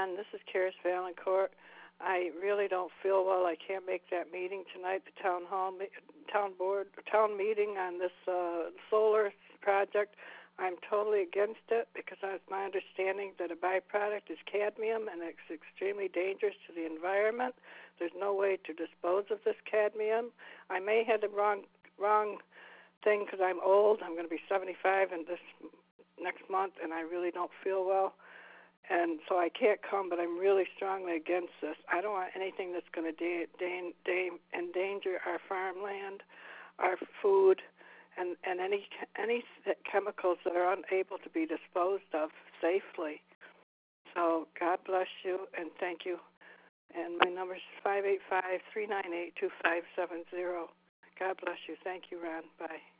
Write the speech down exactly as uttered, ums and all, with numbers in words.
Ron. This is Karis Valancourt. I really don't feel well. I can't make that meeting tonight, the town hall, town board, town meeting on this uh, solar project. I'm totally against it because it's my understanding that a byproduct is cadmium and it's extremely dangerous to the environment. There's no way to dispose of this cadmium. I may have the wrong wrong thing because I'm old. I'm going to be seventy-five in this next month, and I really don't feel well. And so I can't come, but I'm really strongly against this. I don't want anything that's going to da- da- da- endanger our farmland, our food, and, and any any chemicals that are unable to be disposed of safely. So God bless you, and thank you. And my number is five eight five, three nine eight, two five seven zero. God bless you. Thank you, Ron. Bye.